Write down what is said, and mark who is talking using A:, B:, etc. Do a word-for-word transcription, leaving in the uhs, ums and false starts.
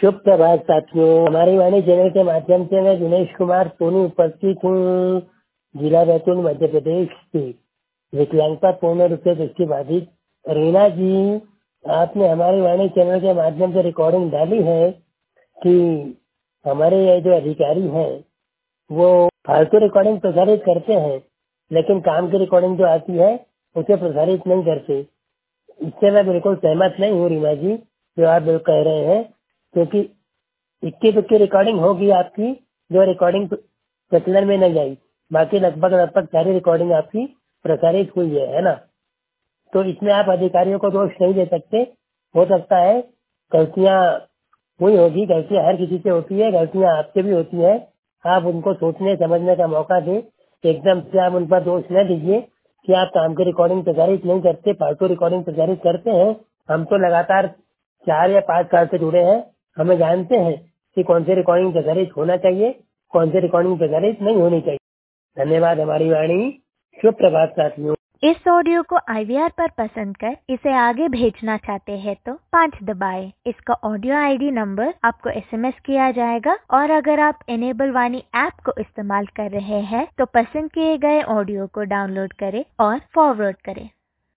A: शुभ प्रभात साथियों। हमारी वाणी चैनल के माध्यम से मैं दिनेश कुमार सोनी उपस्थित हूँ, जिला बैतूल मध्य प्रदेश से। विकलांगता पूर्ण रूप से दृष्टिबाधित रीना जी, आपने हमारी वाणी चैनल के माध्यम से रिकॉर्डिंग डाली है कि हमारे ये जो अधिकारी हैं वो फालतू रिकॉर्डिंग प्रसारित करते हैं, लेकिन काम की रिकॉर्डिंग जो आती है उसे प्रसारित नहीं करते। इससे मैं बिल्कुल सहमत नहीं हूँ रीना जी, जो आप बिल्कुल कह रहे हैं, क्योंकि इक्की दुक्की रिकॉर्डिंग होगी आपकी जो रिकॉर्डिंग प्रचलन में नहीं आई, बाकी लगभग लगभग सारी रिकॉर्डिंग आपकी प्रसारित हुई है है ना। तो इसमें आप अधिकारियों को दोष नहीं दे सकते। हो सकता है गलतियां हुई होगी, गलतियां हर किसी से होती है, गलतियां आपसे भी होती है। आप उनको सोचने समझने का मौका दें, एकदम से आप उन पर दोष न दीजिए कि आप काम की रिकॉर्डिंग प्रसारित नहीं करते, फालतू रिकॉर्डिंग प्रसारित करते हैं। हम तो लगातार चार या पाँच साल से जुड़े हैं, हमें जानते हैं कि कौन सी रिकॉर्डिंग प्रसारित होना चाहिए, कौन सी रिकॉर्डिंग प्रसारित नहीं होनी चाहिए। धन्यवाद। हमारी वाणी। शुभ प्रभात साथियों।
B: इस ऑडियो को आई वी आर पर पसंद कर इसे आगे भेजना चाहते हैं तो पाँच दबाएं। इसका ऑडियो आई डी नंबर आपको एस एम एस किया जाएगा, और अगर आप इनेबल वाणी ऐप को इस्तेमाल कर रहे हैं तो पसंद किए गए ऑडियो को डाउनलोड करें और फॉरवर्ड करें।